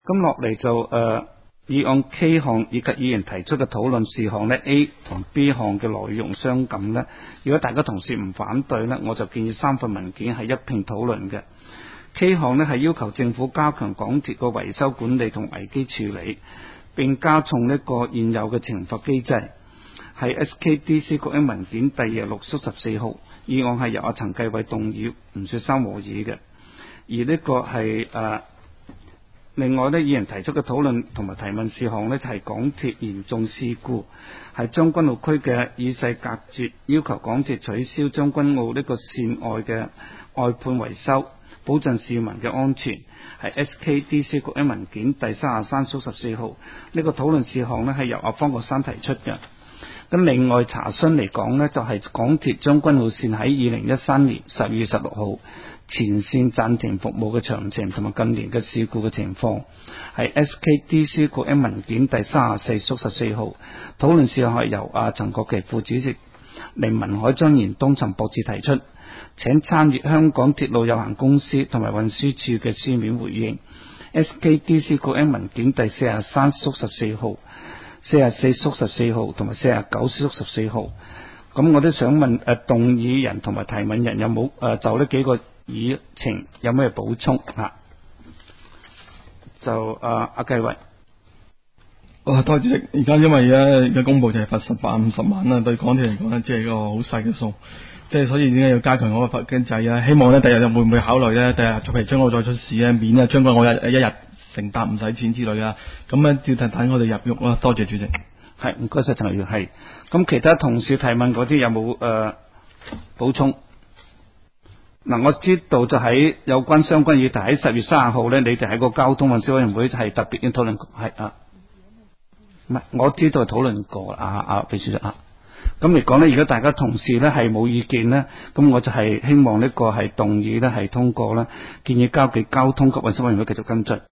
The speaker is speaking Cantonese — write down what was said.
咁落嚟就議案 K 項以及議員提出嘅討論事項呢 A 同 B 項嘅內容相近呢，如果大家同事唔反對呢，我就建議3份文件係一併討論嘅。K 項呢係要求政府加強港鐵嘅維修管理同危機處理，並加重呢個現有嘅懲罰機制，係 SKDC 局嘅文件第26/14號。議案係由阿陳繼偉動議，吳雪生和議嘅。而呢個係另外呢，議員提出嘅討論同埋提問事項呢，就係港鐵嚴重事故，係將軍澳區嘅與世隔絕，要求港鐵取消將軍澳呢個線外嘅外判維修，保障市民嘅安全，係 SKDC 局嘅文件第33/14號。呢個討論事項呢，係由阿方國珊提出嘅。咁另外查詢嚟講呢，就係港鐵將軍澳線喺2013年12月16號前線暫停服務嘅詳情同埋近年嘅事故嘅情況，係 SKDC 局嘅文件第34/14號。討論事項係由陳國基副主席、凌文海、張賢東、陳博志提出，請參閱香港鐵路有限公司同埋運輸署嘅書面回應。SKDC 局嘅文件第43/14號、44/14號同埋49/14號。咁我都想問動議人同埋提問人有冇就呢幾個議程有咩補充啊？就阿繼偉。 多謝主席。而家因為而家公佈就係罰50萬啦，對港鐵嚟講咧，即係一個好細嘅數，即係所以點解要加強嗰個罰經濟啊？希望咧第日會唔會考慮咧？第日譬如將我再出事咧，免啊將軍我一日乘搭唔使錢之類啊，咁咧要等我哋入獄啦。多謝主席。 係，唔該晒陳議員。係，咁其他同事提問嗰啲有冇補充？嗱，我知道就喺有關相關議題喺10月30號咧，你哋喺個交通運輸委員會係特別要討論，係唔係？我知道係討論過秘書長咁嚟講咧，如果大家同事咧係冇意見咧，咁我就係希望呢個係動議咧係通過啦，建議交俾交通及運輸委員會繼續跟進。